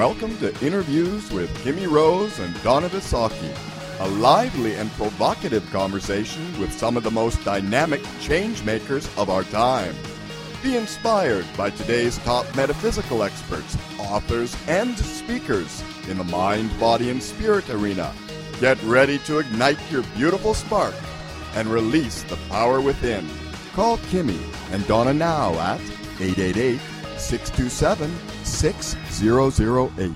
welcome to Interviews with Kimmy Rose and Donna Visaki, a lively and provocative conversation with some of the most dynamic change makers of our time. Be inspired by today's top metaphysical experts, authors, and speakers in the mind, body, and spirit arena. Get ready to ignite your beautiful spark and release the power within. Call Kimmy and Donna now at 888-627-6008.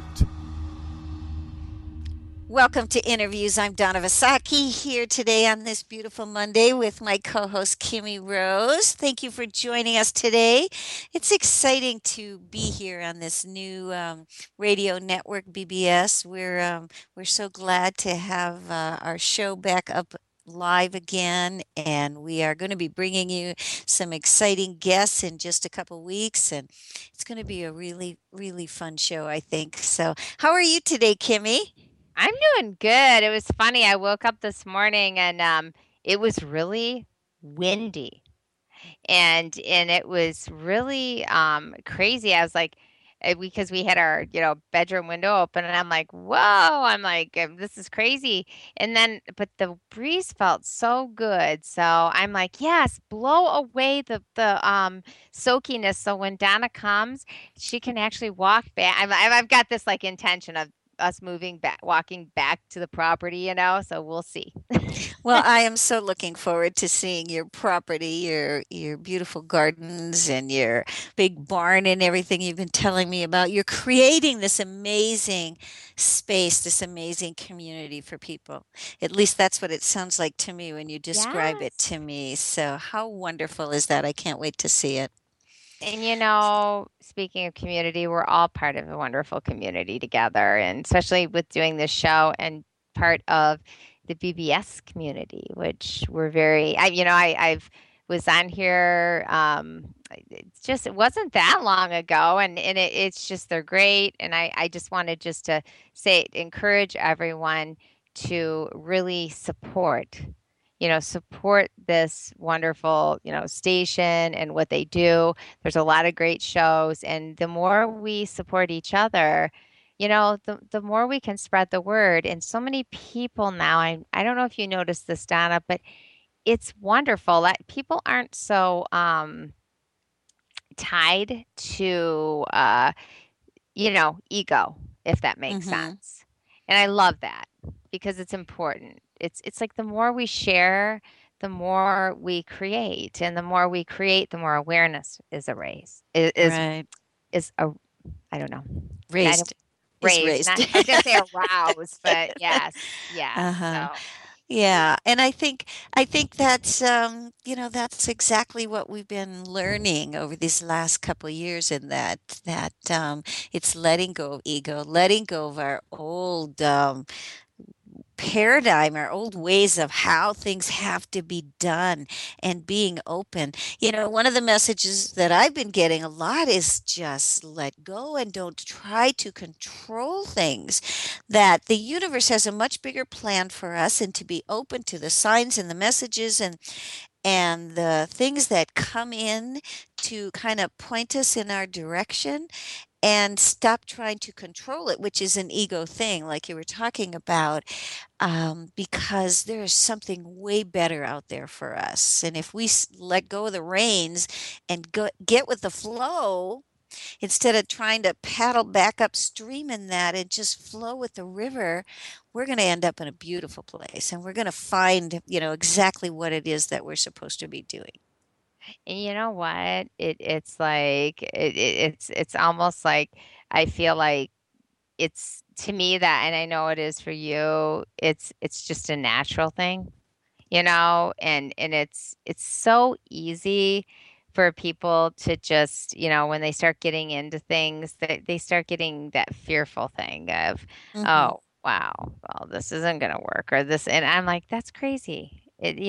Welcome to Interviews. I'm Donna Visaki here today on this beautiful Monday with my co-host Kimmy Rose. Thank you for joining us today. It's exciting to be here on this new radio network, BBS. We're so glad to have our show back up live again, and we are going to be bringing you some exciting guests in just a couple weeks, and it's going to be a really, really fun show, I think. So, how are you today, Kimmy? I'm doing good. It was funny. I woke up this morning and it was really windy. And it was really crazy. I was like, because we had our, bedroom window open and I'm like, whoa, I'm like, this is crazy. And then, but the breeze felt so good. So I'm like, yes, blow away the soakiness. So when Donna comes, she can actually walk back. I've got this like intention of us moving back, walking back to the property, so we'll see. Well, I am so looking forward to seeing your property, your beautiful gardens and your big barn and everything you've been telling me about. You're creating this amazing space, this amazing community for people. At least that's what it sounds like to me when you describe it to me. So how wonderful is that? I can't wait to see it. And speaking of community, we're all part of a wonderful community together, and especially with doing this show and part of the BBS community, which we're I've was on here. It wasn't that long ago, and it's just they're great, and I just wanted just to encourage everyone to really support this wonderful, station and what they do. There's a lot of great shows. And the more we support each other, the more we can spread the word. And so many people now, I don't know if you noticed this, Donna, but it's wonderful that people aren't so tied to, ego, if that makes sense. And I love that because it's important. It's like the more we share, the more we create, and the more we create, the more awareness is raised. I don't know. Raised. Raised. I was going to say aroused, but yes. So. Yeah, and I think that's that's exactly what we've been learning over these last couple of years, in that it's letting go of ego, letting go of our old paradigm, our old ways of how things have to be done, and being open. One of the messages that I've been getting a lot is just let go and don't try to control things, that the universe has a much bigger plan for us, and to be open to the signs and the messages and the things that come in to kind of point us in our direction, and stop trying to control it, which is an ego thing, like you were talking about, because there is something way better out there for us. And if we let go of the reins and get with the flow, instead of trying to paddle back upstream in that and just flow with the river, we're going to end up in a beautiful place, and we're going to find, exactly what it is that we're supposed to be doing. And you know what? It's like it's almost like I feel like it's to me that, and I know it is for you. It's just a natural thing, and it's so easy for people to just, when they start getting into things, that they start getting that fearful thing of, oh wow, well this isn't gonna work, or this, and I'm like, that's crazy.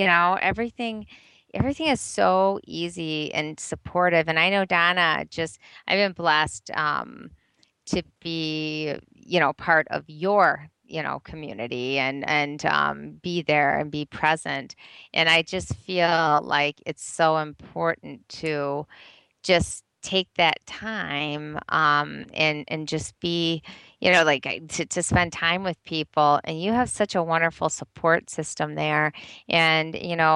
Everything is so easy and supportive. And I know Donna, I've been blessed to be, part of your, community, and be there and be present. And I just feel like it's so important to just take that time and just be, like to spend time with people. And you have such a wonderful support system there. And,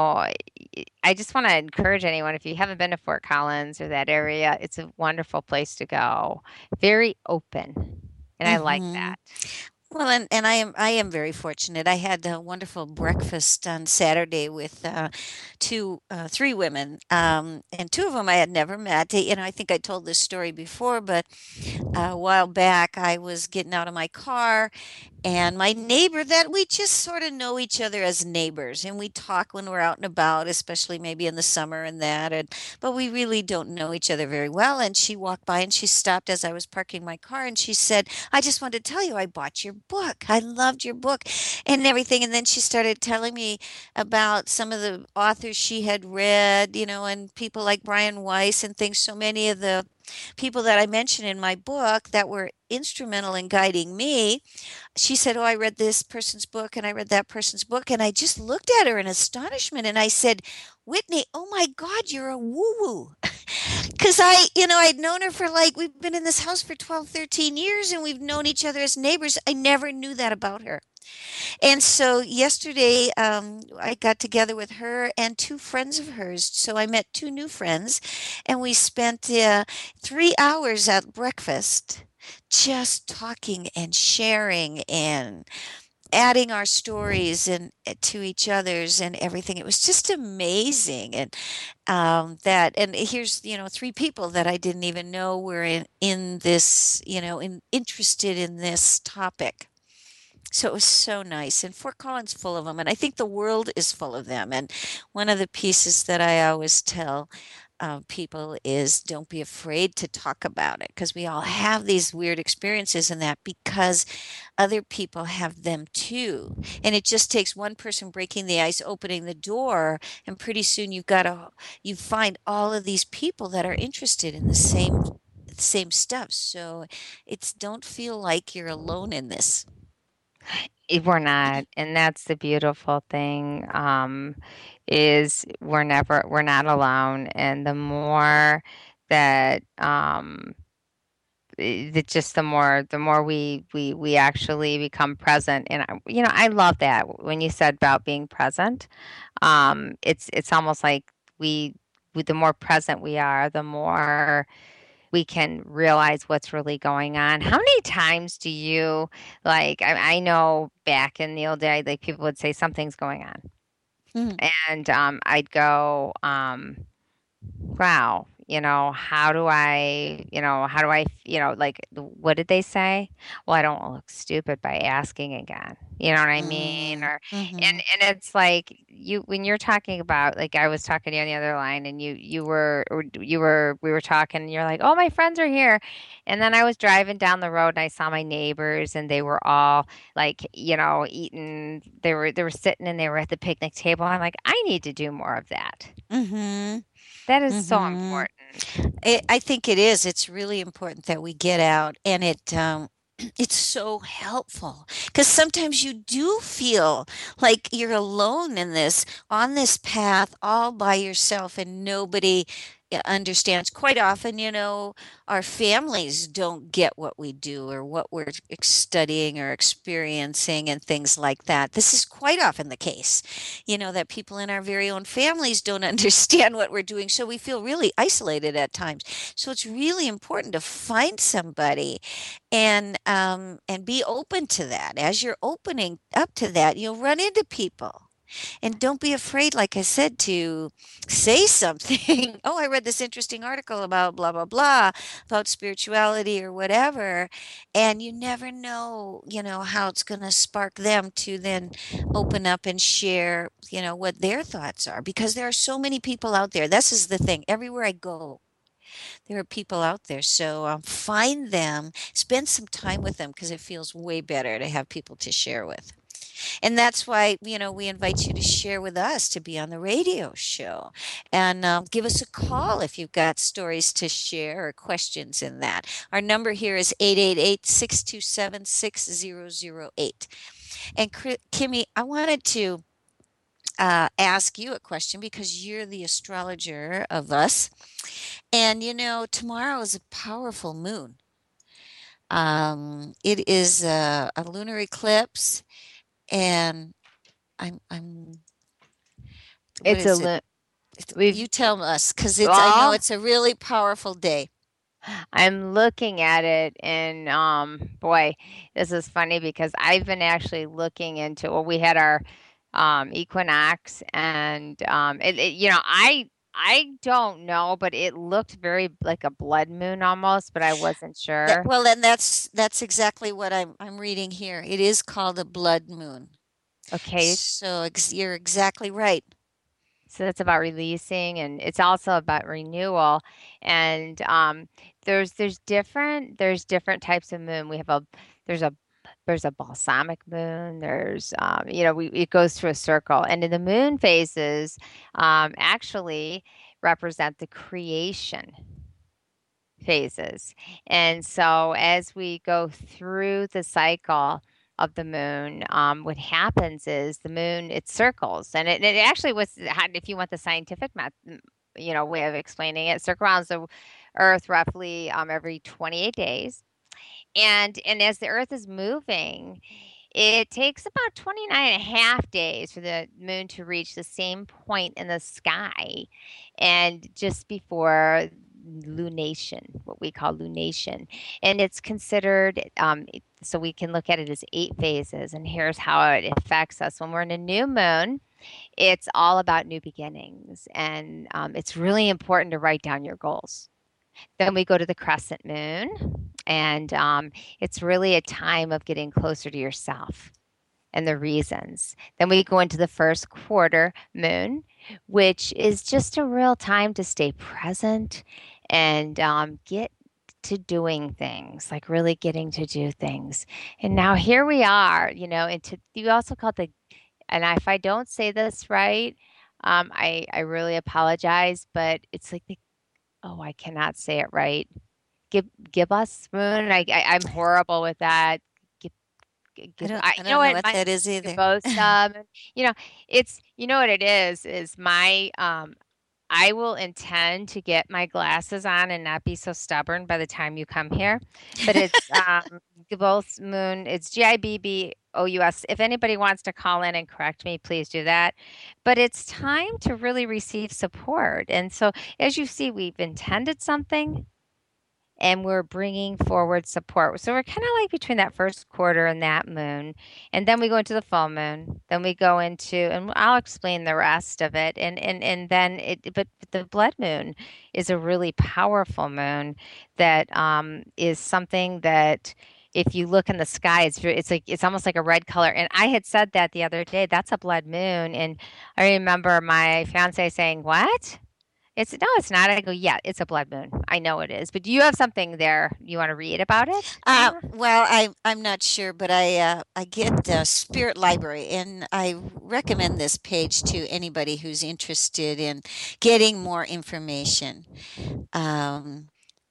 I just want to encourage anyone, if you haven't been to Fort Collins or that area, it's a wonderful place to go. Very open. And I like Hmm. that. Well, and I am very fortunate. I had a wonderful breakfast on Saturday with three women, and two of them I had never met. I think I told this story before, but a while back I was getting out of my car, and my neighbor, that we just sort of know each other as neighbors, and we talk when we're out and about, especially maybe in the summer and that, and but we really don't know each other very well. And she walked by and she stopped as I was parking my car, and she said, "I just wanted to tell you I bought your book. I loved your book and everything." And then she started telling me about some of the authors she had read, and people like Brian Weiss and things. So many of the people that I mentioned in my book that were instrumental in guiding me. She said, "Oh, I read this person's book and I read that person's book." And I just looked at her in astonishment and I said, "Whitney, oh my God, you're a woo woo." Because I'd known her for, like, we've been in this house for 12, 13 years and we've known each other as neighbors. I never knew that about her. And so yesterday, I got together with her and two friends of hers. So I met two new friends, and we spent 3 hours at breakfast just talking and sharing and adding our stories and to each other's and everything. It was just amazing. And and here's, three people that I didn't even know were in this, interested in this topic. So it was so nice. And Fort Collins full of them. And I think the world is full of them. And one of the pieces that I always tell people is, don't be afraid to talk about it, because we all have these weird experiences in that, because other people have them too. And it just takes one person breaking the ice, opening the door, and pretty soon you find all of these people that are interested in the same stuff. So it's, don't feel like you're alone in this. We're not, and that's the beautiful thing, is we're not alone, and the more that, just the more we actually become present. And I love that when you said about being present. It's almost like the more present we are, the more we can realize what's really going on. How many times do you, like, I know back in the old day, like, people would say something's going on, Mhm. and I'd go, wow, like, what did they say? Well, I don't want to look stupid by asking again. You know what I mean? Mhm. Or Mhm. and it's like, when you're talking about, like, I was talking to you on the other line, and we were talking, and you're like, "Oh, my friends are here." And then I was driving down the road and I saw my neighbors, and they were all, like, eating, they were sitting and they were at the picnic table. I'm like, I need to do more of that. Mhm. That is so Mhm. important. I think it is. It's really important that we get out, and it's so helpful, because sometimes you do feel like you're alone in this, on this path, all by yourself, and nobody understands. Quite often, our families don't get what we do or what we're studying or experiencing and things like that. This is quite often the case, that people in our very own families don't understand what we're doing. So we feel really isolated at times. So it's really important to find somebody and be open to that. As you're opening up to that, you'll run into people. And don't be afraid, like I said, to say something. "Oh, I read this interesting article about blah, blah, blah, about spirituality or whatever." And you never know, how it's going to spark them to then open up and share, what their thoughts are. Because there are so many people out there. This is the thing. Everywhere I go, there are people out there. So find them, spend some time with them, because it feels way better to have people to share with. And that's why, we invite you to share with us, to be on the radio show, and give us a call if you've got stories to share or questions in that. Our number here is 888-627-6008. And Kimmy, I wanted to ask you a question because you're the astrologer of us. And tomorrow is a powerful moon. It is a lunar eclipse, and I'm what It's a is it? lo we've You tell us, because I know well, it's a really powerful day. I'm looking at it and boy, this is funny because I've been actually looking into well, we had our equinox and I don't know, but it looked very like a blood moon almost, but I wasn't sure. Well, then that's exactly what I'm reading here. It is called a blood moon. Okay, So you're exactly right. so that's about releasing and it's also about renewal and there's different types of moon. There's a there's a balsamic moon. There's it goes through a circle and in the moon phases actually represent the creation phases. And so as we go through the cycle of the moon, what happens is the moon it circles, and it actually was if you want the scientific way of explaining it, circle around the Earth roughly every 28 days. And as the Earth is moving, it takes about 29 and a half days for the moon to reach the same point in the sky and just before lunation, what we call lunation. And it's considered, so we can look at it as 8 phases. And here's how it affects us. When we're in a new moon, it's all about new beginnings. And it's really important to write down your goals. Then we go to the crescent moon, and it's really a time of getting closer to yourself and the reasons. Then we go into the first quarter moon, which is just a real time to stay present and get to doing things, like really getting to do things. And now here we are, you also call it and if I don't say this right, I really apologize, but it's like oh, I cannot say it right. Gibbous moon. I'm horrible with that. Gib, I you know don't know what? what My that is either. Gibbosum. You know, it's you know what it is my I will intend to get my glasses on and not be so stubborn by the time you come here. But it's Gibbous moon. It's Gibbous. If anybody wants to call in and correct me, please do that. But it's time to really receive support. And so, as you see, we've intended something and we're bringing forward support. So we're kind of like between that first quarter and that moon. And then we go into the full moon. Then we go into, and I'll explain the rest of it. And then but the blood moon is a really powerful moon that is something that if you look in the sky, it's almost like a red color. And I had said that the other day, that's a blood moon. And I remember my fiance saying, "What?" No, it's not. I go, yeah, it's a blood moon. I know it is. But do you have something there you want to read about it? Well, I'm not sure, but I get Spirit Library, and I recommend this page to anybody who's interested in getting more information. Um,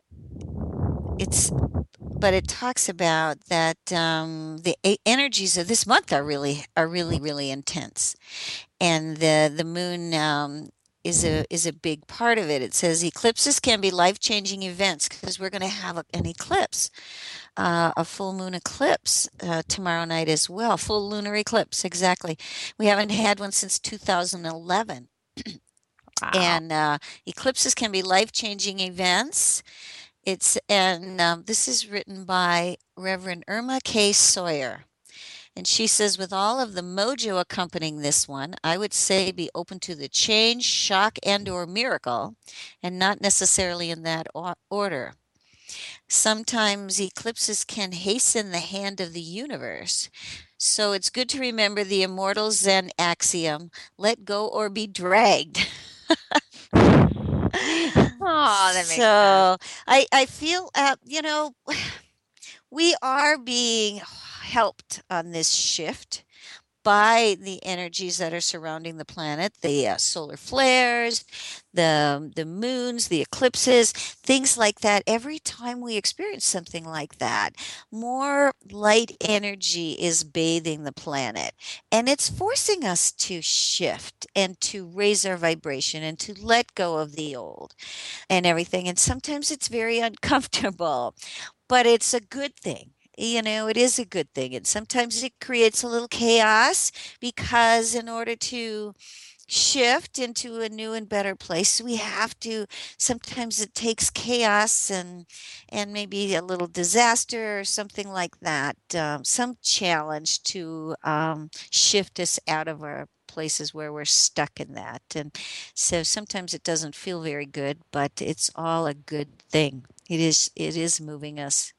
but it talks about that the energies of this month are really intense, and the moon is a big part of it. It says eclipses can be life-changing events because we're going to have an eclipse, a full moon eclipse tomorrow night as well. Full lunar eclipse, exactly. We haven't had one since 2011. Wow. And eclipses can be life-changing events. This is written by Reverend Irma K. Sawyer. And she says, with all of the mojo accompanying this one, I would say be open to the change, shock, and/or miracle, and not necessarily in that order. Sometimes eclipses can hasten the hand of the universe. So it's good to remember the immortal Zen axiom, let go or be dragged. Oh, that makes sense. So I feel, we are being helped on this shift by the energies that are surrounding the planet, the solar flares, the moons, the eclipses, things like that. Every time we experience something like that, more light energy is bathing the planet, and it's forcing us to shift and to raise our vibration and to let go of the old and everything. And sometimes it's very uncomfortable, but it's a good thing. It is a good thing. And sometimes it creates a little chaos because in order to shift into a new and better place, we have to, sometimes it takes chaos and maybe a little disaster or something like that, some challenge to shift us out of our places where we're stuck in that. And so sometimes it doesn't feel very good, but it's all a good thing. It is moving us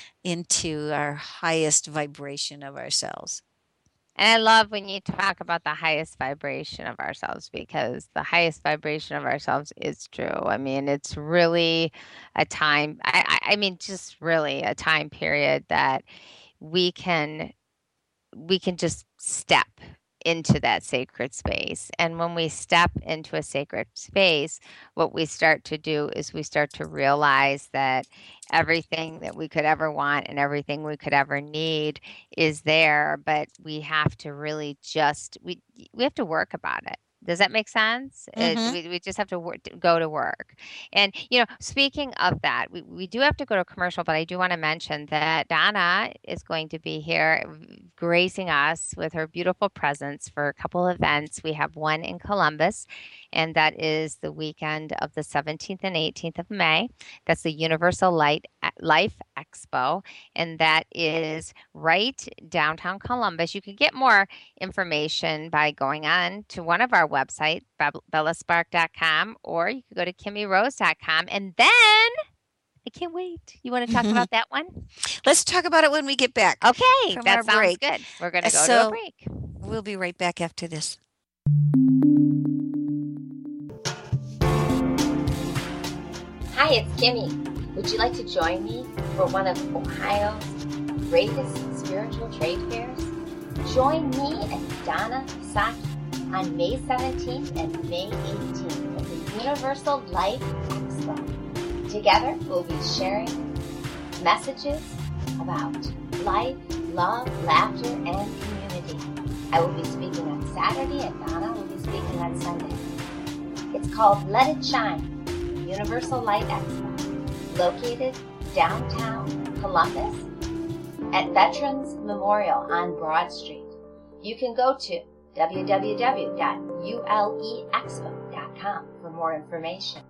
into our highest vibration of ourselves. And I love when you talk about the highest vibration of ourselves, because the highest vibration of ourselves is true. I mean, it's really a time, I mean, just really a time period that we can we can just step into that sacred space. And when we step into a sacred space, what we start to do is we start to realize that everything that we could ever want and everything we could ever need is there, but we have to really just we have to work about it. Does that make sense? Mm-hmm. We just have to go to work. And, speaking of that, we do have to go to commercial, but I do want to mention that Donna is going to be here gracing us with her beautiful presence for a couple events. We have one in Columbus, and that is the weekend of the 17th and 18th of May. That's the Universal Life Expo, and that is right downtown Columbus. You can get more information by going on to one of our websites, bellaspark.com, or you could go to kimmyrose.com. And then I can't wait. You want to talk about that one? Let's talk about it when we get back Okay, from that our sounds break. good. We're going to go to a So break. we'll be right back after this. Hi, it's Kimmy. Would you like to join me for one of Ohio's greatest spiritual trade fairs? Join me and Donna Saki on May 17th and May 18th at the Universal Life Expo. Together, we'll be sharing messages about life, love, laughter, and community. I will be speaking on Saturday and Donna will be speaking on Sunday. It's called Let It Shine, Universal Light Expo, located downtown Columbus at Veterans Memorial on Broad Street. You can go to www.uleexpo.com for more information.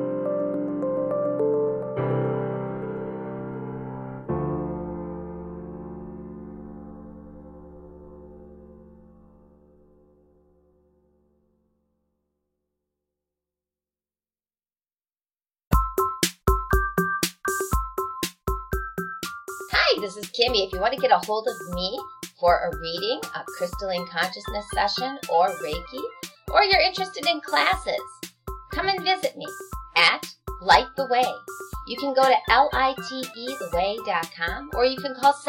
Hi, this is Kimmy. If you want to get a hold of me for a reading, a crystalline consciousness session, or Reiki, or you're interested in classes, come and visit me at Light the Way. You can go to litetheway.com, or you can call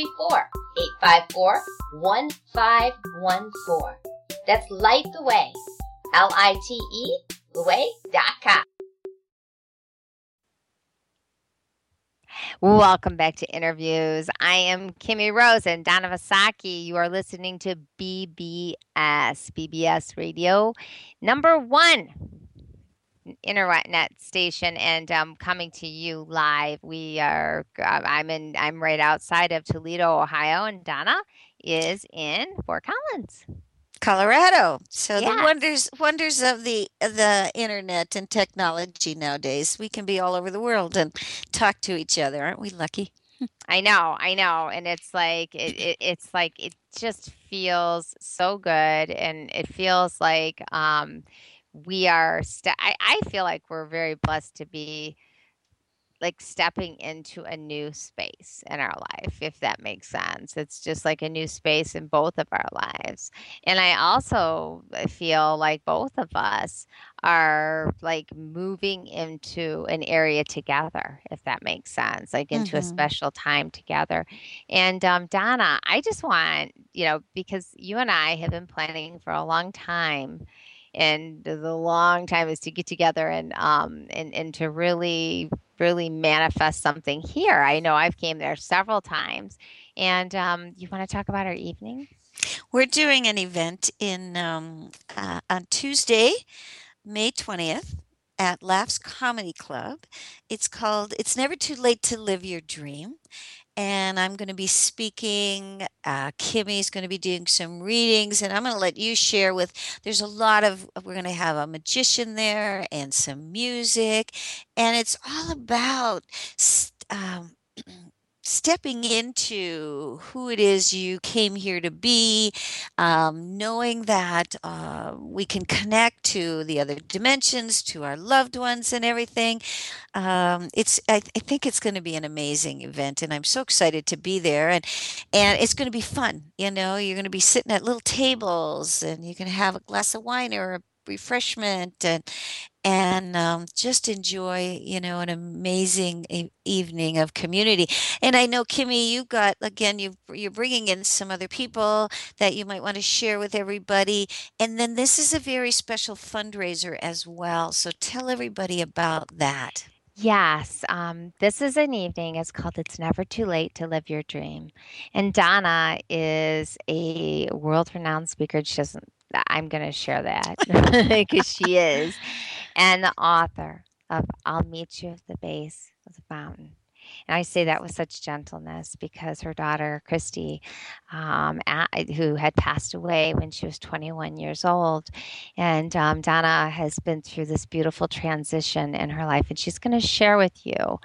734-854-1514. That's Light the Way, LITE, theway.com. Welcome back to Interviews. I am Kimmy Rose and Donna Vasaki. You are listening to BBS Radio, #1 internet station, and coming to you live. We are. I'm right outside of Toledo, Ohio, and Donna is in Fort Collins, Colorado. So the Yes. wonders of the internet and technology nowadays. We can be all over the world and talk to each other. Aren't we lucky? I know, and it's like it's like it just feels so good, and it feels like we are. I feel like we're very blessed to be like stepping into a new space in our life, if that makes sense. It's just like a new space in both of our lives. And I also feel like both of us are like moving into an area together, if that makes sense, like into a Mm-hmm. special time together. And Donna, I just want, because you and I have been planning for a long time. And the long time is to get together and to really manifest something here. I know I've came there several times. And you want to talk about our evening? We're doing an event on Tuesday, May 20th at Laughs Comedy Club. It's called It's Never Too Late to Live Your Dream. And I'm going to be speaking. Kimmy's going to be doing some readings, and I'm going to let you share with. There's a lot of. We're going to have a magician there and some music, and it's all about stepping into who it is you came here to be, knowing that we can connect to the other dimensions, to our loved ones, and everything. I think it's going to be an amazing event, and I'm so excited to be there. And it's going to be fun. You're going to be sitting at little tables, and you can have a glass of wine or a refreshment, and just enjoy, an amazing evening of community. And I know, Kimmy, you got again, you're bringing in some other people that you might want to share with everybody. And then this is a very special fundraiser as well. So tell everybody about that. Yes, this is an evening. It's called It's Never Too Late to Live Your Dream. And Donna is a world-renowned speaker. She doesn't, I'm going to share that because she is, and the author of I'll Meet You at the Base of the Mountain. And I say that with such gentleness because her daughter, Christy, who had passed away when she was 21 years old, and Donna has been through this beautiful transition in her life, and she's going to share with you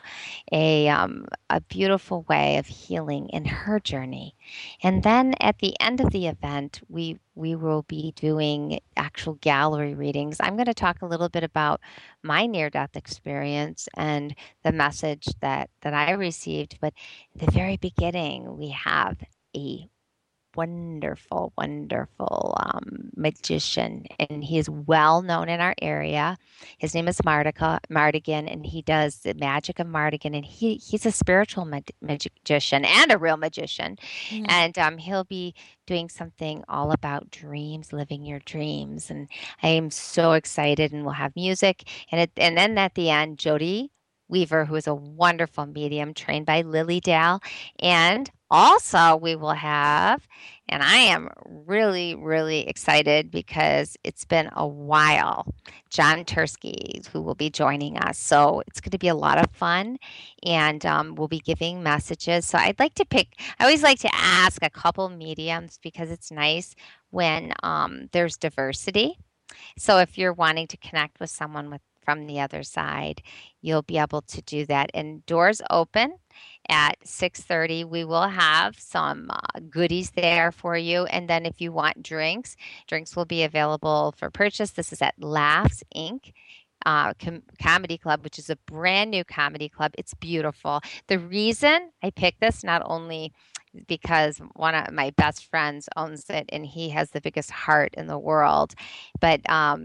a beautiful way of healing in her journey. And then at the end of the event, we will be doing actual gallery readings. I'm going to talk a little bit about my near-death experience and the message that I received. But at the very beginning, we have a wonderful, wonderful magician, and he is well known in our area. His name is Mardigan, and he does the magic of Mardigan, and he's a spiritual magician and a real magician, Mm. and he'll be doing something all about dreams, living your dreams, and I am so excited. And we'll have music, and then at the end, Jody Weaver, who is a wonderful medium trained by Lily Dale, and also we will have, and I am really, really excited because it's been a while, John Tursky, who will be joining us. So it's going to be a lot of fun, and we'll be giving messages. So I always like to ask a couple mediums because it's nice when there's diversity. So if you're wanting to connect with someone from the other side, you'll be able to do that. And doors open at 6:30. We will have some goodies there for you. And then if you want drinks will be available for purchase. This is at Laughs Inc. Comedy Club, which is a brand new comedy club. It's beautiful. The reason I picked this, not only because one of my best friends owns it and he has the biggest heart in the world, but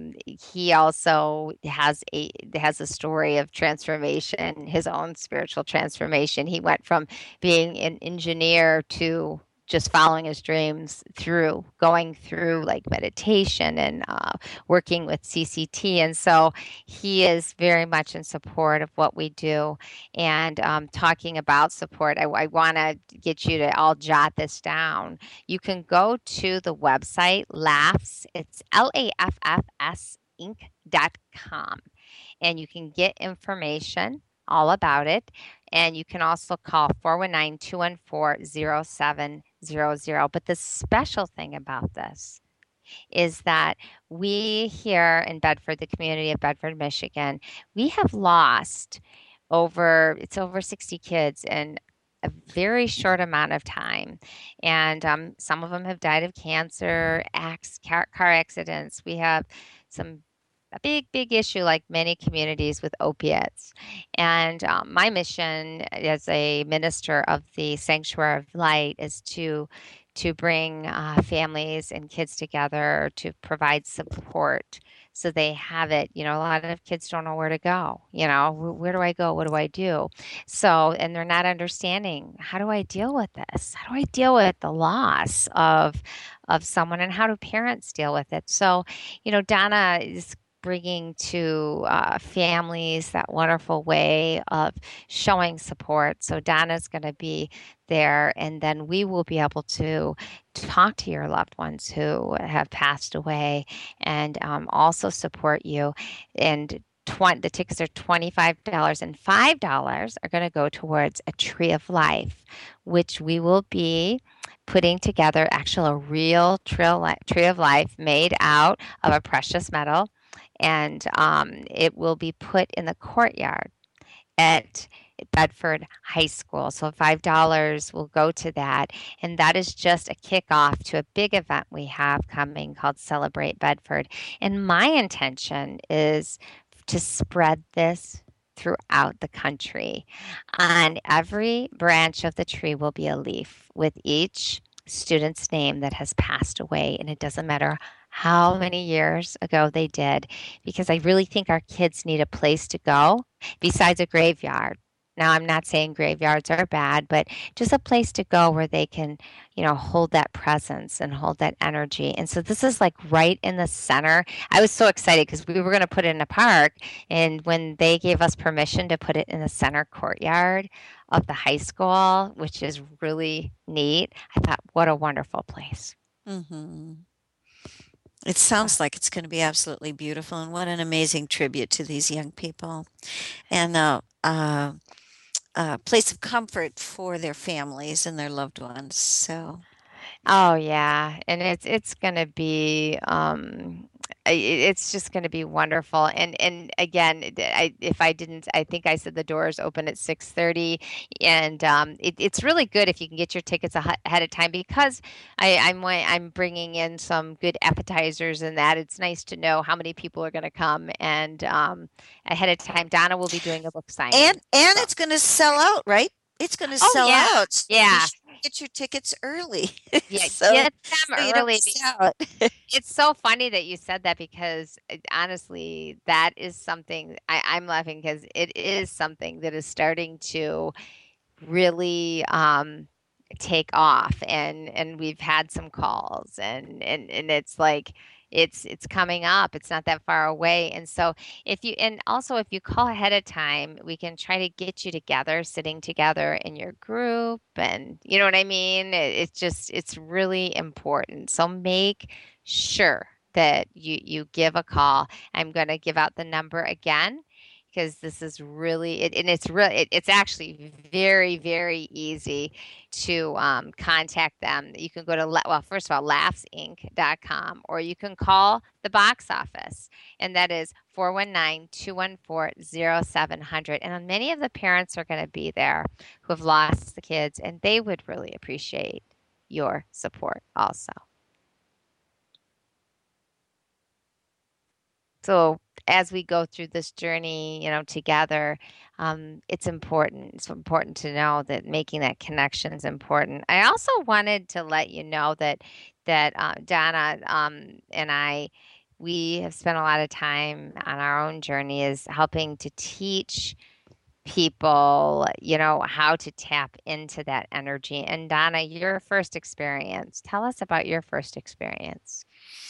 he also has a story of transformation, his own spiritual transformation. He went from being an engineer to just following his dreams through going through like meditation and working with CCT. And so he is very much in support of what we do. And talking about support, I want to get you to all jot this down. You can go to the website Laughs, it's LAFFS Inc.com, and you can get information all about it. And you can also call 419-214-0700. But the special thing about this is that we here in Bedford, the community of Bedford, Michigan, we have lost over 60 kids in a very short amount of time. And some of them have died of cancer, car accidents. We have some a big, big issue, like many communities, with opiates. And my mission as a minister of the Sanctuary of Light is to bring families and kids together to provide support so they have it. You know, a lot of kids don't know where to go. You know, where do I go? What do I do? So, and they're not understanding, how do I deal with this? How do I deal with the loss of someone, and how do parents deal with it? So, you know, Donna is bringing to families that wonderful way of showing support. So Donna's going to be there, and then we will be able to talk to your loved ones who have passed away, and also support you. And the tickets are $25, and $5 are going to go towards a Tree of Life, which we will be putting together, actually a real tree of life made out of a precious metal, and it will be put in the courtyard at Bedford High School. So $5 will go to that. And that is just a kickoff to a big event we have coming called Celebrate Bedford. And my intention is to spread this throughout the country. On every branch of the tree will be a leaf with each student's name that has passed away. And it doesn't matter how many years ago they did, because I really think our kids need a place to go besides a graveyard. Now, I'm not saying graveyards are bad, but just a place to go where they can, you know, hold that presence and hold that energy. And so this is like right in the center. I was so excited because we were going to put it in a park. And when they gave us permission to put it in the center courtyard of the high school, which is really neat, I thought, what a wonderful place. Mm-hmm. It sounds like it's going to be absolutely beautiful, and what an amazing tribute to these young people, and a place of comfort for their families and their loved ones. So, Oh yeah, and it's gonna be it's just gonna be wonderful. And again, if I didn't, I think I said the doors open at 6:30, and it's really good if you can get your tickets ahead of time, because I'm bringing in some good appetizers and that. It's nice to know how many people are gonna come, and ahead of time. Donna will be doing a book signing. and So. it's going to sell out, right? It's going to Oh sell yeah, out. So be yeah, sure to get your tickets early, yeah. so Get them so you don't early. miss out. It's so funny that you said that, because honestly, that is something I'm laughing because it is something that is starting to really take off, and we've had some calls, and it's like it's coming up. It's not that far away. And so if you call ahead of time, we can try to get you together, sitting together in your group, and you know what I mean? It's really important. So make sure that you give a call. I'm going to give out the number again, because this is really it, and it's actually very, very easy to contact them. You can go to well, first of all, laughsinc.com, or you can call the box office, and that is 419-214-0700. And many of the parents are going to be there who have lost the kids, and they would really appreciate your support also. So as we go through this journey, you know, together, it's important. It's important to know that making that connection is important. I also wanted to let you know that Donna and I, we have spent a lot of time on our own journey is helping to teach people, you know, how to tap into that energy. And Donna, your first experience, tell us about your first experience.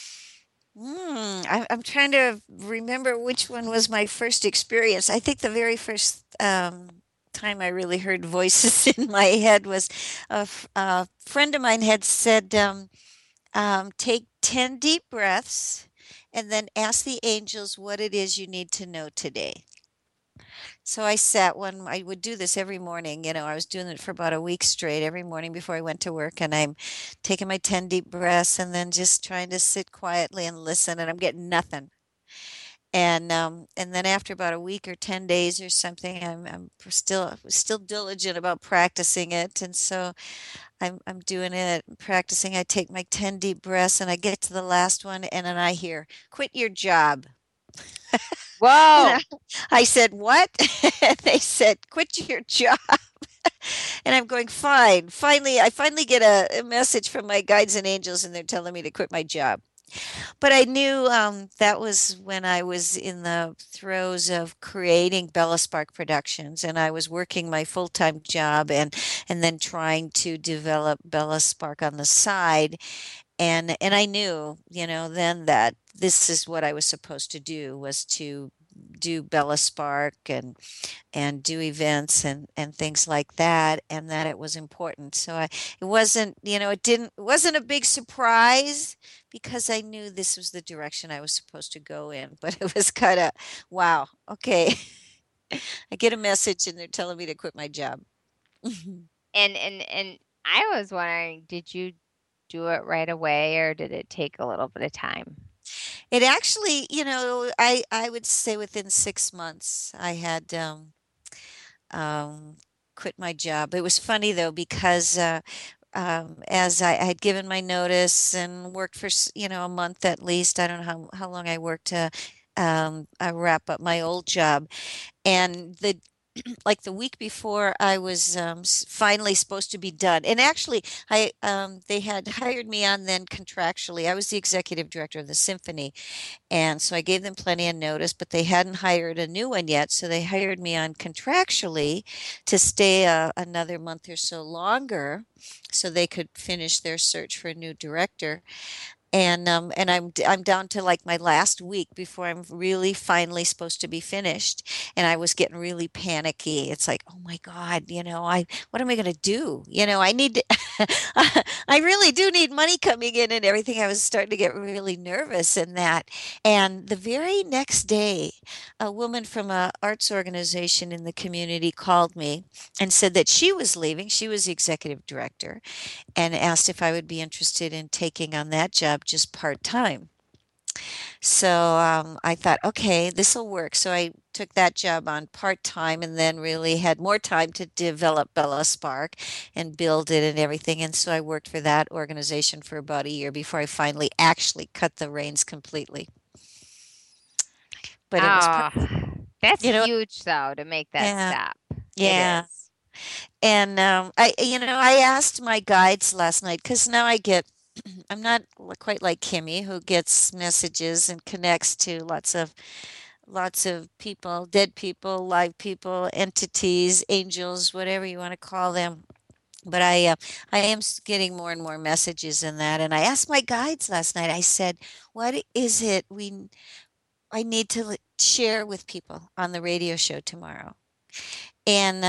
I'm trying to remember which one was my first experience. I think the very first time I really heard voices in my head was a friend of mine had said, take 10 deep breaths and then ask the angels what it is you need to know today. So I sat one, I would do this every morning. You know, I was doing it for about a week straight every morning before I went to work. And I'm taking my 10 deep breaths and then just trying to sit quietly and listen. And I'm getting nothing. And then after about a week or 10 days or something, I'm still diligent about practicing it. And so I'm doing it, practicing. I take my 10 deep breaths and I get to the last one and then I hear, quit your job. And Whoa. I said, "What?" And they said, "Quit your job." And I'm going, "Fine." I finally get a message from my guides and angels, and they're telling me to quit my job. But I knew that was when I was in the throes of creating Bella Spark Productions, and I was working my full-time job and then trying to develop Bella Spark on the side. And I knew, then that this is what I was supposed to do, was to do Bella Spark and do events and things like that, and that it was important. So it wasn't, it wasn't a big surprise because I knew this was the direction I was supposed to go in, but it was kind of, wow, okay. I get a message and they're telling me to quit my job. And I was wondering, did you do it right away or did it take a little bit of time? It actually, I would say within 6 months I had um, quit my job. It was funny though because as I had given my notice and worked for a month at least. I don't know how long I worked to I wrap up my old job, and the like the week before I was finally supposed to be done. And actually, they had hired me on then contractually. I was the executive director of the symphony, and so I gave them plenty of notice, but they hadn't hired a new one yet. So they hired me on contractually to stay another month or so longer so they could finish their search for a new director. And I'm down to like my last week before I'm really finally supposed to be finished, and I was getting really panicky. It's like, oh my God, I what am I going to do? I need to, I really do need money coming in and everything. I was starting to get really nervous in that. And the very next day, a woman from a arts organization in the community called me and said that she was leaving. She was the executive director, and asked if I would be interested in taking on that job just part time. So I thought, okay, this will work. So I took that job on part time and then really had more time to develop Bella Spark and build it and everything. And so I worked for that organization for about a year before I finally actually cut the reins completely. But it was, Oh, that's you know, huge though to make that yeah, step. It yeah. is. And I asked my guides last night because now I get I'm not quite like Kimmy, who gets messages and connects to lots of people, dead people, live people, entities, angels, whatever you want to call them. But I am getting more and more messages in that. And I asked my guides last night. I said, "What is it I need to share with people on the radio show tomorrow?" And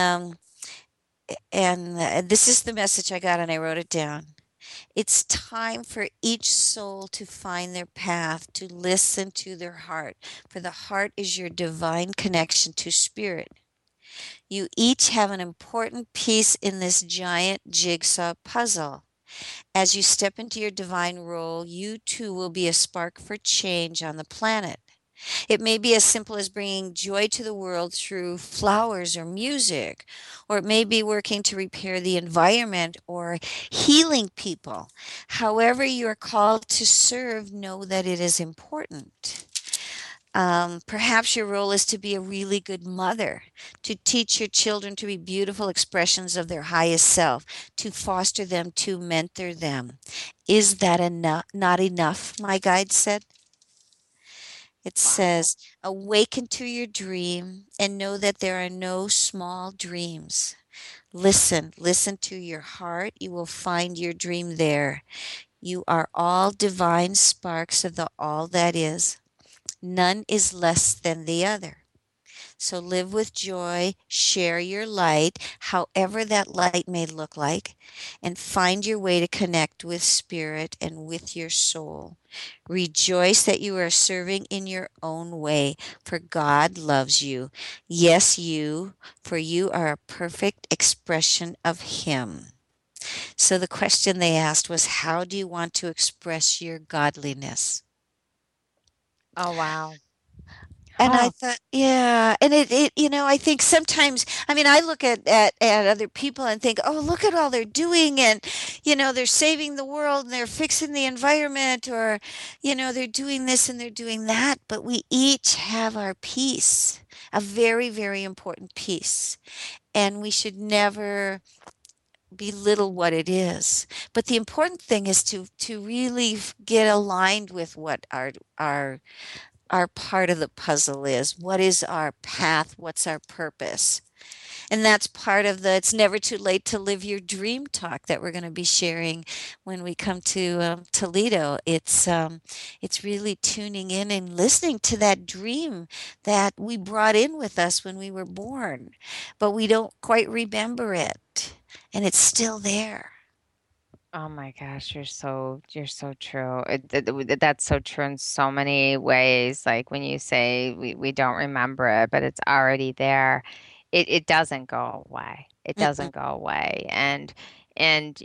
this is the message I got, and I wrote it down. It's time for each soul to find their path, to listen to their heart, for the heart is your divine connection to spirit. You each have an important piece in this giant jigsaw puzzle. As you step into your divine role, you too will be a spark for change on the planet. It may be as simple as bringing joy to the world through flowers or music, or it may be working to repair the environment or healing people. However, you are called to serve, know that it is important. Perhaps your role is to be a really good mother, to teach your children to be beautiful expressions of their highest self, to foster them, to mentor them. Is that enough? Not enough, my guide said. It Wow. says, awaken to your dream and know that there are no small dreams. Listen to your heart. You will find your dream there. You are all divine sparks of the all that is. None is less than the other. So live with joy, share your light, however that light may look like, and find your way to connect with spirit and with your soul. Rejoice that you are serving in your own way, for God loves you. Yes, you, for you are a perfect expression of Him. So the question they asked was, how do you want to express your godliness? Oh, wow. And I Oh, thought, yeah, and I think sometimes, I mean, I look at other people and think, oh, look at all they're doing, and they're saving the world and they're fixing the environment, or they're doing this and they're doing that. But we each have our piece, a very, very important piece, and we should never belittle what it is. But the important thing is to really get aligned with what our part of the puzzle is. What is our path? What's our purpose? And that's part of the It's Never Too Late to Live Your Dream talk that we're going to be sharing when we come to Toledo. It's really tuning in and listening to that dream that we brought in with us when we were born, but we don't quite remember it, and it's still there. oh my gosh, you're so true. That's so true in so many ways. Like when you say we don't remember it, but it's already there. It doesn't go away. It Mm-mm. doesn't go away. And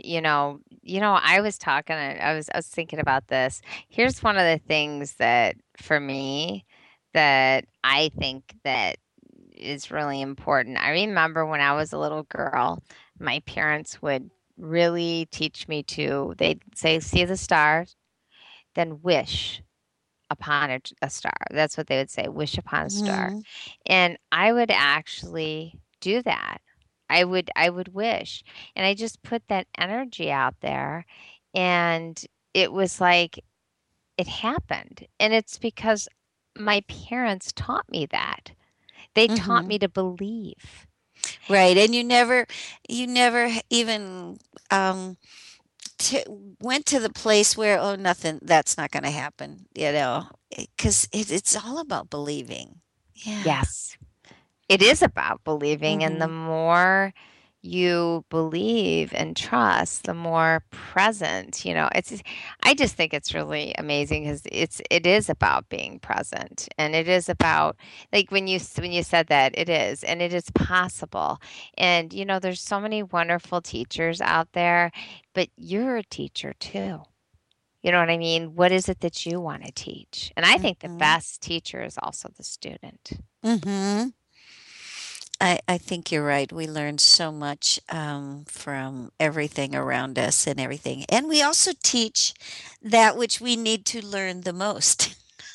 I was talking, I was thinking about this. Here's one of the things that for me that I think that is really important. I remember when I was a little girl, my parents would really teach me they'd say, see the stars, then wish upon a star. That's what they would say, wish upon a star. Mhm. And I would actually do that. I would wish. And I just put that energy out there. And it was like it happened. And it's because my parents taught me that. They taught Mhm. me to believe. Right, and you never even um to went to the place where, "Oh, nothing, that's not gonna happen," 'cause it's all about believing. Yeah. Yes. It is about believing, and the Mhm. more you believe and trust, the more present, I just think it's really amazing because it is about being present, and it is about, like, when you said that, it is, and it is possible. And there's so many wonderful teachers out there, but you're a teacher too. You know what I mean? What is it that you want to teach? And I think the Mhm. best teacher is also the student. Mhm. I think you're right. We learn so much from everything around us and everything. And we also teach that which we need to learn the most.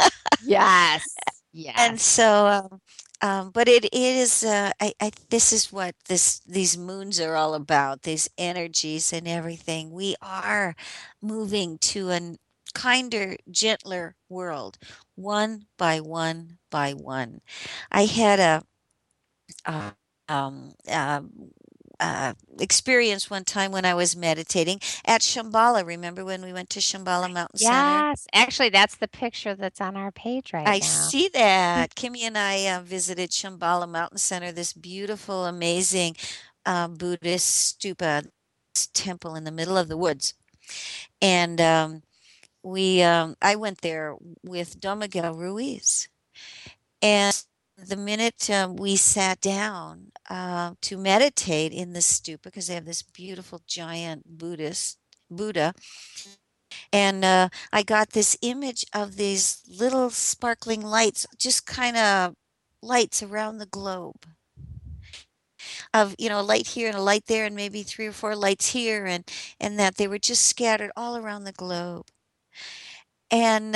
Yes. And Yes. so, but it is, this is what these moons are all about, these energies and everything. We are moving to a kinder, gentler world, one by one by one. I had a um, uh, experience one time when I was meditating at Shambhala. Remember when we went to Shambhala Mountain Center? Yes. Actually, that's the picture that's on our page right I now. see that. Kimmy and I visited Shambhala Mountain Center, this beautiful, amazing Buddhist stupa temple in the middle of the woods. And I went there with Don Miguel Ruiz. And the minute we sat down to meditate in the stupa, because they have this beautiful giant Buddha, and I got this image of these little sparkling lights, just kind of lights around the globe, of a light here and a light there and maybe three or four lights here, and that they were just scattered all around the globe. And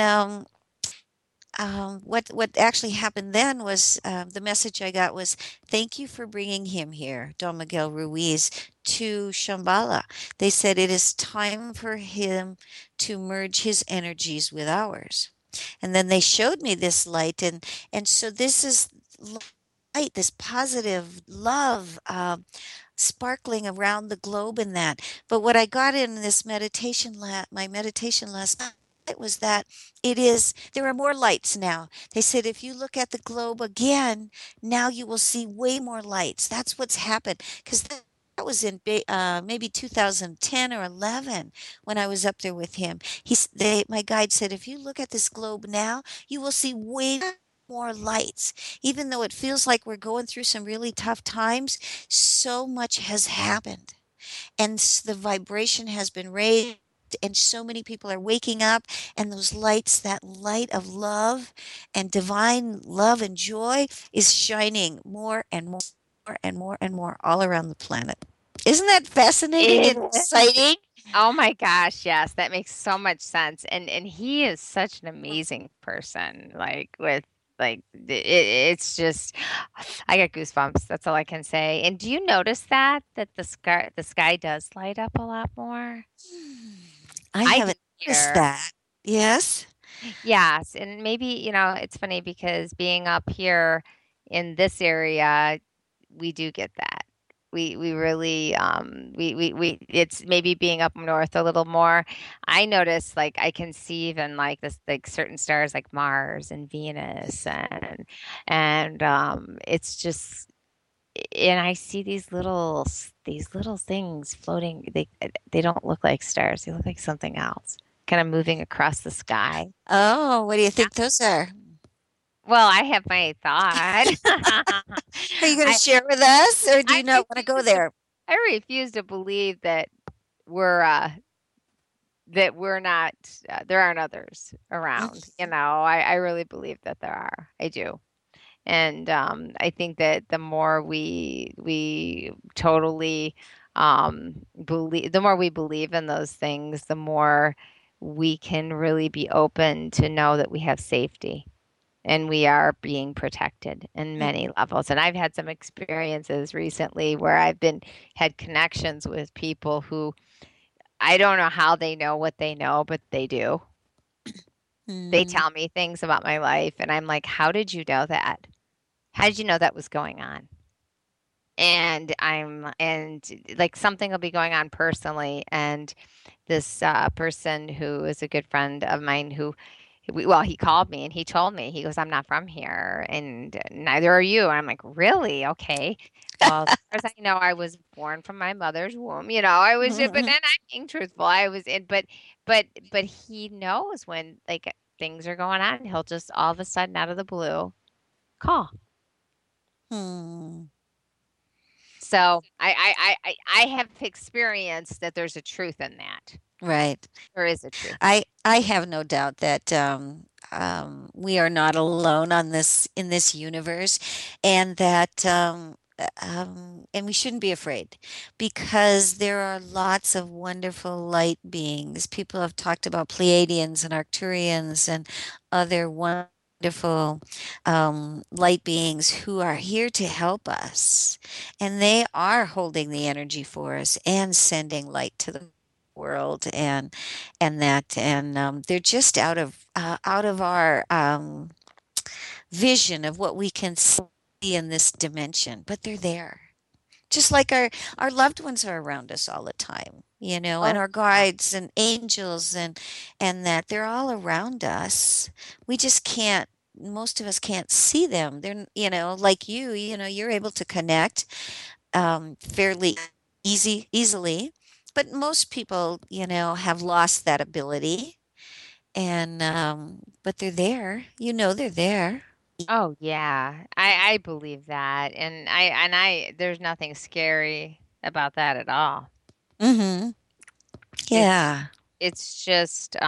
what actually happened then was, the message I got was, thank you for bringing him here, Don Miguel Ruiz, to Shambhala. They said it is time for him to merge his energies with ours. And then they showed me this light, and so this is light, this positive love, sparkling around the globe in that. But what I got in this my meditation last night, was that there are more lights now. They said if you look at the globe again, now you will see way more lights. That's what's happened, because that was in maybe 2010 or 11 when I was up there with him. My guide said, if you look at this globe now, you will see way more lights. Even though it feels like we're going through some really tough times, so much has happened, and the vibration has been raised, and so many people are waking up, and those lights, that light of love and divine love and joy is shining more and more and more and more all around the planet. Isn't that fascinating It and is. exciting? Oh my gosh, yes, that makes so much sense. And he is such an amazing person. Like with it's just I get goosebumps. That's all I can say. And do you notice that the sky does light up a lot more? Hmm, I I do haven't noticed here. that. Yes? Yes, and maybe, it's funny because being up here in this area, we do get that. We really we it's maybe being up north a little more. I notice like I can see even like this like certain stars like Mars and Venus and it's just and I see these little things floating. They don't look like stars. They look like something else, kind of moving across the sky. Oh, what do you think those are? Well, I have my thought. Are you going to I share with us, or do I you not want to go refuse to there? I refuse to believe we're uh that we're not there aren't others around. I really believe that there are. I do. And I think that the more we totally believe, the more we believe in those things, the more we can really be open to know that we have safety and we are being protected in Mm, many levels. And I've had some experiences recently where I've been had connections with people who I don't know how they know what they know, but they do. They mm, tell me things about my life, and I'm like, how did you know that? How did you know that was going on? And like something will be going on personally, and this person who is a good friend of mine well, he called me and he told me, he goes, I'm not from here and neither are you. And I'm like, really? Okay. Well, as far as I know, I was born from my mother's womb. I was, but mm. then I'm being truthful. I was in, but he knows when like things are going on. He'll just all of a sudden out of the blue call. Hmm. So I have experienced that there's a truth in that. Right. There is a truth. I have no doubt that we are not alone on this in this universe, and that and we shouldn't be afraid because there are lots of wonderful light beings. People have talked about Pleiadians and Arcturians and other wonderful light beings who are here to help us, and they are holding the energy for us and sending light to the world and they're just out of our vision of what we can see in this dimension, but they're there, just like our loved ones are around us all the time, and Oh, our yeah. guides and angels and that they're all around us. We just can't, most of us can't see them. They're, like you're able to connect fairly easily, but most people, have lost that ability. And but they're there. They're there. Oh yeah, I believe that, and I there's nothing scary about that at all. Mm-hmm. It's Yeah. it's just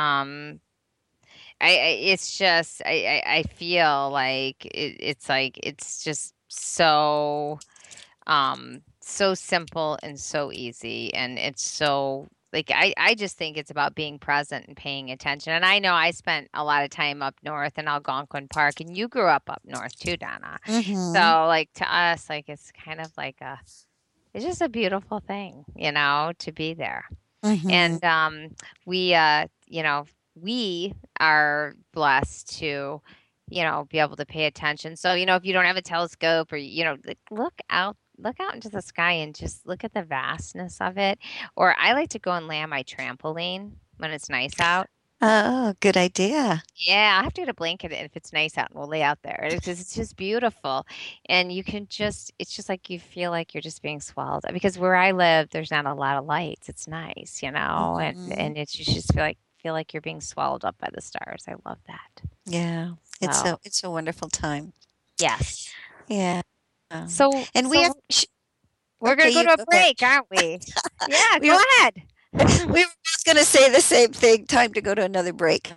it's just I feel like it's just so simple and so easy, and it's so like I just think it's about being present and paying attention. And I know I spent a lot of time up north in Algonquin Park, and you grew up north too, Donna. Mm-hmm. So like to us, like it's kind of like it's just a beautiful thing, to be there. Mm-hmm. And we we are blessed to be able to pay attention. So if you don't have a telescope or like, look out into the sky and just look at the vastness of it. Or I like to go and lay on my trampoline when it's nice out. Oh, good idea. Yeah, I have to get a blanket if it's nice out, and we'll lay out there. It's just beautiful, and it's just like you feel like you're just being swallowed. Because where I live, there's not a lot of lights. It's nice, and Mm-hmm. and it's you just feel like you're being swallowed up by the stars. I love that. Yeah. So It's a wonderful time. yes, Yeah. so And we so are we're okay, gonna go you to a go ahead. break, aren't we? Yeah, We go are ahead. We were just going to say the same thing. Time to go to another break.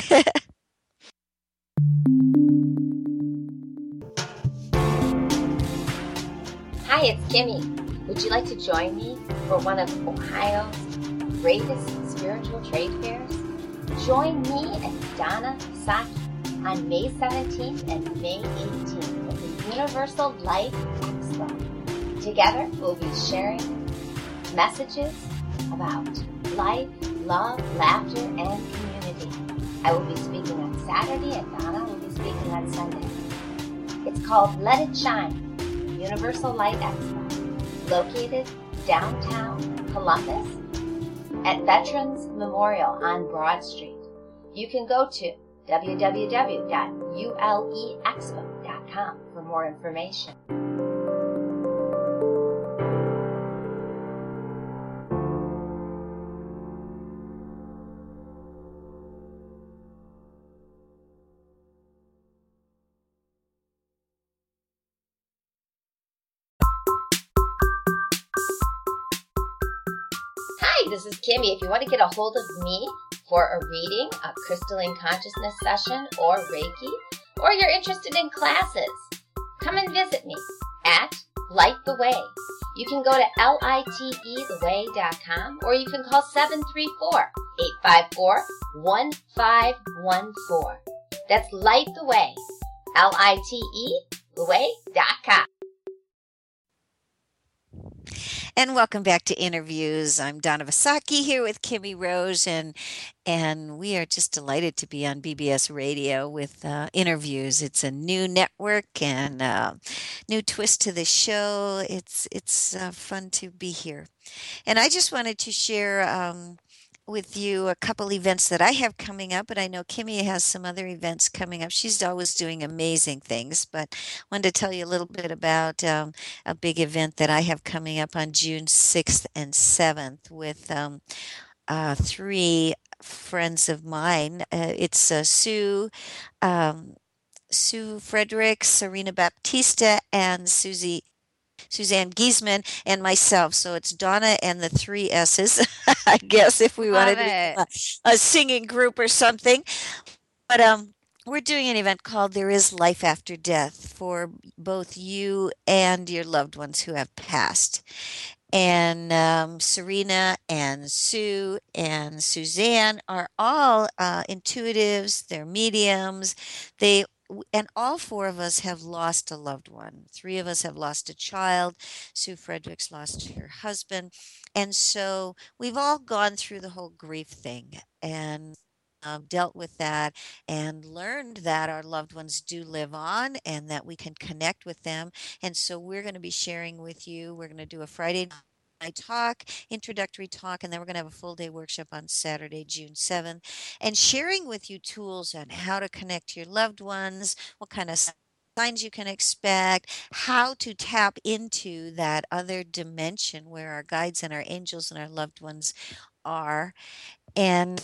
Hi, it's Kimmy. Would you like to join me for one of Ohio's greatest spiritual trade fairs? Join me and Donna Saki on May 17th and May 18th at the Universal Light Expo. Together, we'll be sharing messages about life, love, laughter, and community. I will be speaking on Saturday and Donna will be speaking on Sunday. It's called Let It Shine, Universal Light Expo, located downtown Columbus at Veterans Memorial on Broad Street. You can go to www.uleexpo.com for more information. Hi, this is Kimmy. If you want to get a hold of me for a reading, a crystalline consciousness session, or Reiki, or you're interested in classes, come and visit me at Light the Way. You can go to litetheway.com or you can call 734-854-1514. That's Light the Way, litetheway.com. And welcome back to Interviews. I'm Donna Vasaki here with Kimmy Rose, and we are just delighted to be on BBS Radio with Interviews. It's a new network and new twist to the show. It's fun to be here, and I just wanted to share with you a couple events that I have coming up, and I know Kimmy has some other events coming up. She's always doing amazing things, but I wanted to tell you a little bit about a big event that I have coming up on June 6th and 7th with three friends of mine. It's Sue Fredericks, Serena Baptista, and Suzanne Giesman, and myself. So it's Donna and the three S's, I guess, if we wanted Love to it. become a singing group or something. But we're doing an event called There Is Life After Death for both you and your loved ones who have passed. And Serena and Sue and Suzanne are all intuitives, they're mediums. They and all four of us have lost a loved one. Three of us have lost a child. Sue Fredericks lost her husband. And so we've all gone through the whole grief thing and dealt with that and learned that our loved ones do live on and that we can connect with them. And so we're going to be sharing with you. We're going to do a Friday night talk, introductory talk, and then we're going to have a full day workshop on Saturday, June 7th, and sharing with you tools on how to connect to your loved ones, what kind of signs you can expect, how to tap into that other dimension where our guides and our angels and our loved ones are. And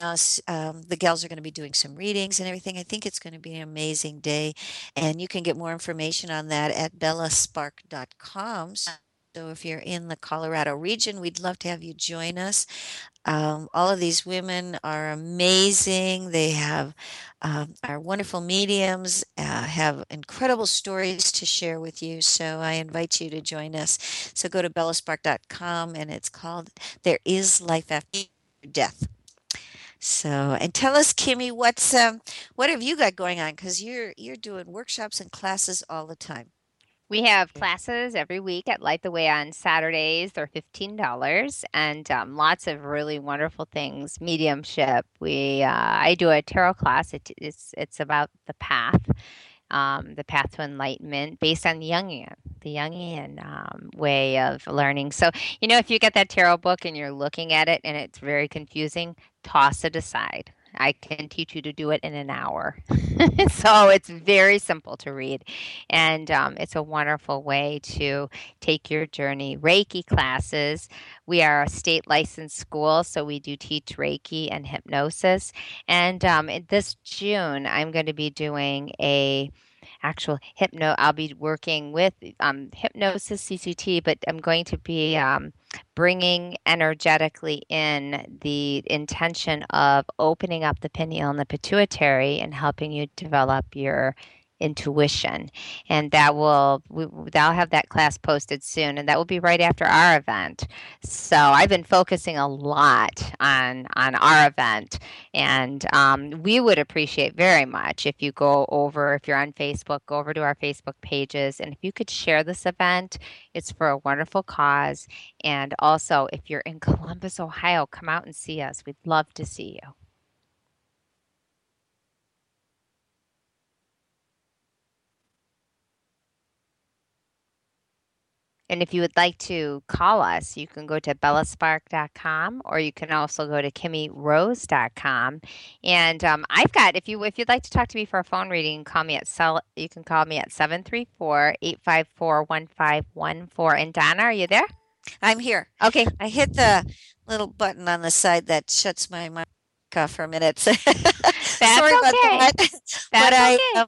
the gals are going to be doing some readings and everything. I think it's going to be an amazing day. And you can get more information on that at bellaspark.com. So if you're in the Colorado region, we'd love to have you join us. All of these women are amazing. They have are wonderful mediums, have incredible stories to share with you. So I invite you to join us. So go to bellaspark.com and it's called There Is Life After Death. So, and tell us, Kimmy, what have you got going on? Because you're doing workshops and classes all the time. We have classes every week at Light the Way on Saturdays. They're $15 and lots of really wonderful things. Mediumship. I do a tarot class. It's about the path to enlightenment based on the Jungian way of learning. So, if you get that tarot book and you're looking at it and it's very confusing, toss it aside. I can teach you to do it in an hour. So it's very simple to read. And it's a wonderful way to take your journey. Reiki classes. We are a state licensed school, so we do teach Reiki and hypnosis. And this June, I'm going to be doing actual I'll be working with hypnosis, CCT, but I'm going to be bringing energetically in the intention of opening up the pineal and the pituitary and helping you develop your intuition. And that'll have that class posted soon, and that will be right after our event. So I've been focusing a lot on our event, and we would appreciate very much if you if you're on Facebook, go over to our Facebook pages, and if you could share this event. It's for a wonderful cause. And also, if you're in Columbus, Ohio, come out and see us. We'd love to see you. And if you would like to call us, you can go to bellaspark.com, or you can also go to kimmyrose.com. And I've got, if you'd like to talk to me for a phone reading, you can call me at 734-854-1514. And Donna, are you there? I'm here. Okay. I hit the little button on the side that shuts my mic off for a minute. Sorry about that. That's okay.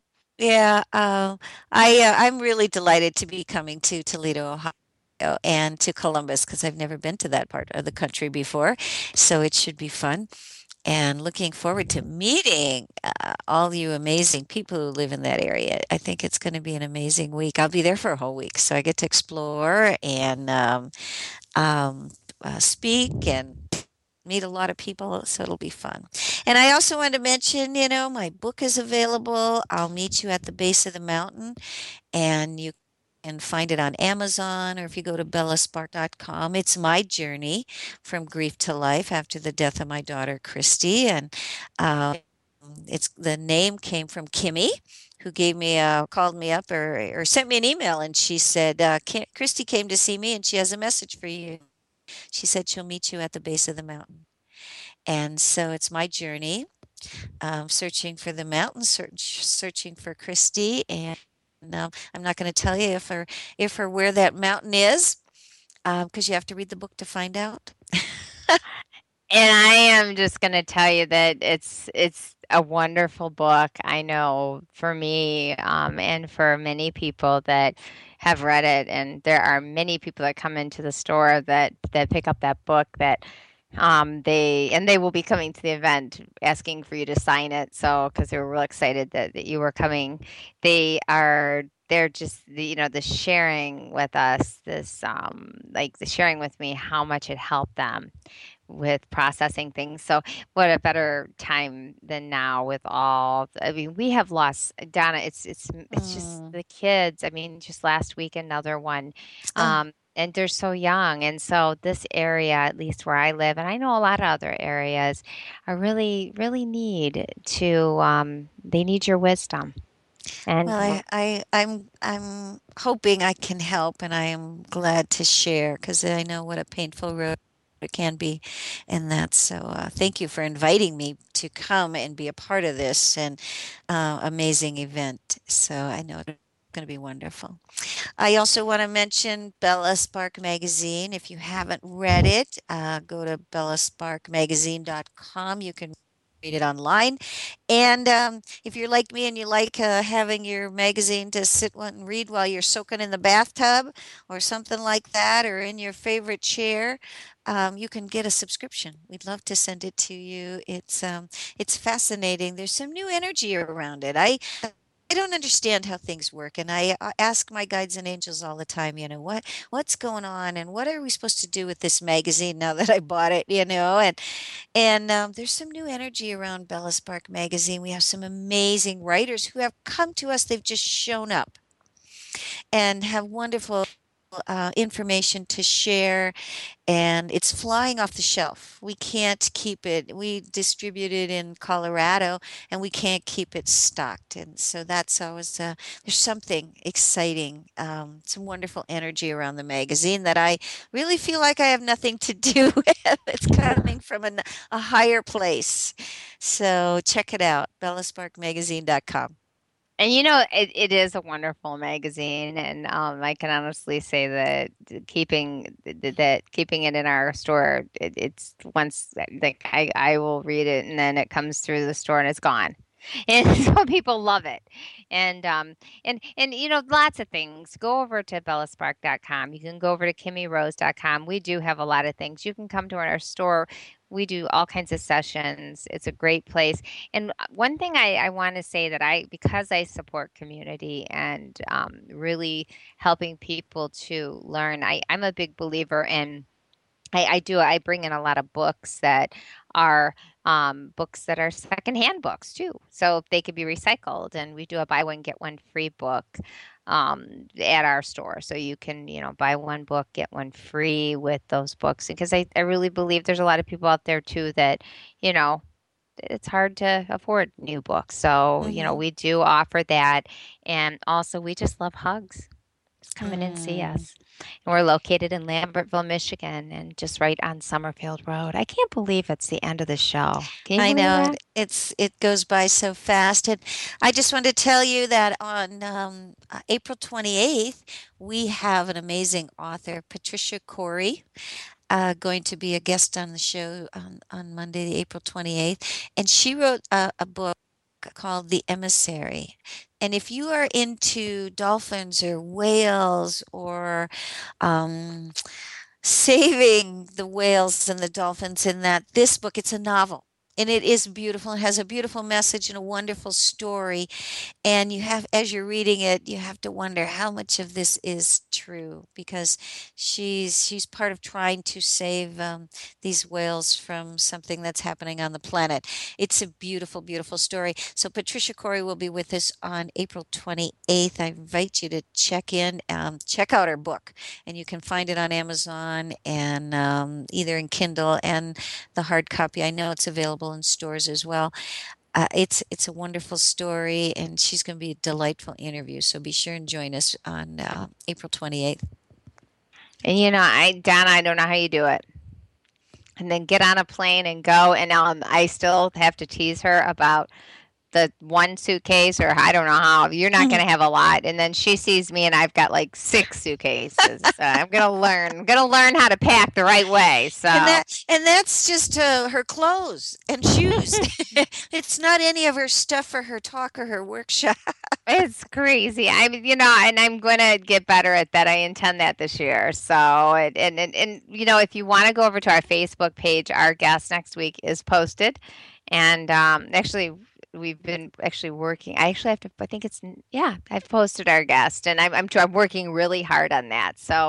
I'm really delighted to be coming to Toledo, Ohio, and to Columbus because I've never been to that part of the country before. So it should be fun. And looking forward to meeting all you amazing people who live in that area. I think it's going to be an amazing week. I'll be there for a whole week, so I get to explore and speak and meet a lot of people, so it'll be fun. And I also want to mention, my book is available. I'll meet you at the base of the mountain, and you can find it on Amazon, or if you go to bellaspark.com. It's my journey from grief to life after the death of my daughter, Christy. And the name came from Kimmy, who called me up or sent me an email, and she said, Christy came to see me and she has a message for you. She said she'll meet you at the base of the mountain. And so it's my journey, searching for the mountain, searching for Christy. And I'm not going to tell you if or where that mountain is, because you have to read the book to find out. And I am just going to tell you that it's a wonderful book. I know for me, and for many people that have read it, and there are many people that come into the store that pick up that book that they will be coming to the event asking for you to sign it. So because they were real excited that you were coming, they're just the sharing with us this like the sharing with me how much it helped them with processing things. So what a better time than now with we have lost, Donna, it's just the kids. I mean, just last week, another one, and they're so young. And so this area, at least where I live, and I know a lot of other areas, are really, really they need your wisdom. And well, I'm hoping I can help, and I am glad to share because I know what a painful road it can be, and that's so. Thank you for inviting me to come and be a part of this and amazing event. So I know it's going to be wonderful. I also want to mention Bella Spark Magazine. If you haven't read it, go to bellasparkmagazine.com. You can read it online. And if you're like me and you like having your magazine to sit and read while you're soaking in the bathtub or something like that, or in your favorite chair, you can get a subscription. We'd love to send it to you. It's fascinating. There's some new energy around it. I don't understand how things work, and I ask my guides and angels all the time, what's going on, and what are we supposed to do with this magazine now that I bought it, and there's some new energy around Bella Spark Magazine. We have some amazing writers who have come to us. They've just shown up and have wonderful information to share, and it's flying off the shelf. We can't keep it. We distribute it in Colorado, and we can't keep it stocked. And so that's always there's something exciting, some wonderful energy around the magazine that I really feel like I have nothing to do with. It's coming from a higher place. So check it out, bellasparkmagazine.com. And it is a wonderful magazine, and I can honestly say that keeping it in our store, it's once like I will read it, and then it comes through the store and it's gone. And so people love it. And lots of things. Go over to bellaspark.com. You can go over to kimmyrose.com. We do have a lot of things. You can come to our store. We do all kinds of sessions. It's a great place. And one thing I want to say that because I support community and really helping people to learn, I'm a big believer in I bring in a lot of books that are secondhand books too. So they could be recycled, and we do a buy one get one free book at our store. So you can buy one book get one free with those books, because I really believe there's a lot of people out there too that it's hard to afford new books. So we do offer that, and also we just love hugs. Just come in and see us. And we're located in Lambertville, Michigan, and just right on Summerfield Road. I can't believe it's the end of the show. Can you believe that? It goes by so fast. And I just wanted to tell you that on April 28th, we have an amazing author, Patricia Corey, going to be a guest on the show on Monday, April 28th. And she wrote a book called The Emissary. And if you are into dolphins or whales or saving the whales and the dolphins in this book, it's a novel. And it is beautiful. It has a beautiful message and a wonderful story. And as you're reading it, you have to wonder how much of this is true, because she's part of trying to save these whales from something that's happening on the planet. It's a beautiful, beautiful story. So Patricia Corey will be with us on April 28th. I invite you to check out her book, and you can find it on Amazon and either in Kindle and the hard copy. I know it's available in stores as well. It's a wonderful story, and she's going to be a delightful interview. So be sure and join us on April 28th. And Donna, I don't know how you do it. And then get on a plane and go. And I still have to tease her about the one suitcase, or I don't know how. You're not going to have a lot. And then she sees me and I've got like 6 suitcases. So I'm going to learn how to pack the right way. So and that's just her clothes and shoes. It's not any of her stuff for her talk or her workshop. It's crazy. And I'm going to get better at that. I intend that this year. So, and if you want to go over to our Facebook page, our guest next week is posted. And actually, we've been working. I think I've posted our guest, and I'm working really hard on that. So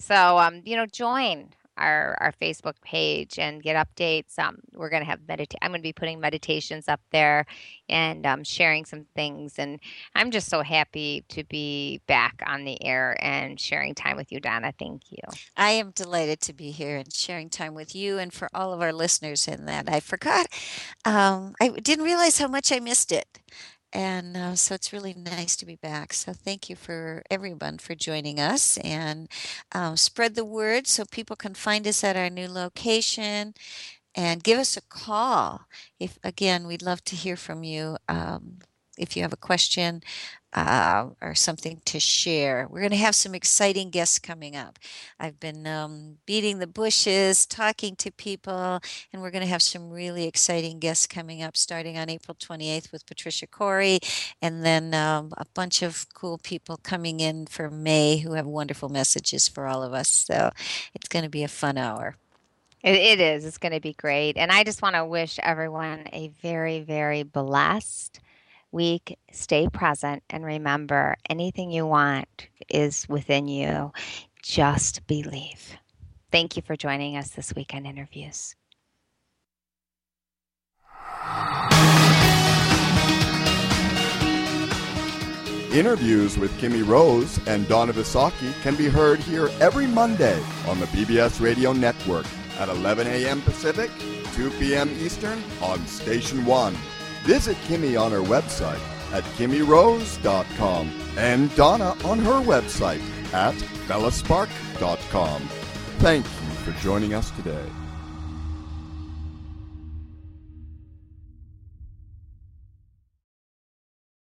join our Facebook page and get updates. We're going to have I'm going to be putting meditations up there and sharing some things. And I'm just so happy to be back on the air and sharing time with you, Donna. Thank you. I am delighted to be here and sharing time with you and for all of our listeners in that. I forgot. I didn't realize how much I missed it. And so it's really nice to be back. So thank you for everyone for joining us, and spread the word so people can find us at our new location, and give us a call. We'd love to hear from you. If you have a question or something to share. We're going to have some exciting guests coming up. I've been beating the bushes, talking to people, and we're going to have some really exciting guests coming up starting on April 28th with Patricia Corey, and then a bunch of cool people coming in for May who have wonderful messages for all of us. So it's going to be a fun hour. It is. It's going to be great. And I just want to wish everyone a very, very blessed week. Stay present, and remember, anything you want is within you. Just believe. Thank you for joining us this week on Interviews. Interviews with Kimmy Rose and Donna Visocki can be heard here every Monday on the PBS Radio Network at 11 a.m. Pacific, 2 p.m. Eastern on Station 1. Visit Kimmy on her website at kimmyrose.com and Donna on her website at bellaspark.com. Thank you for joining us today.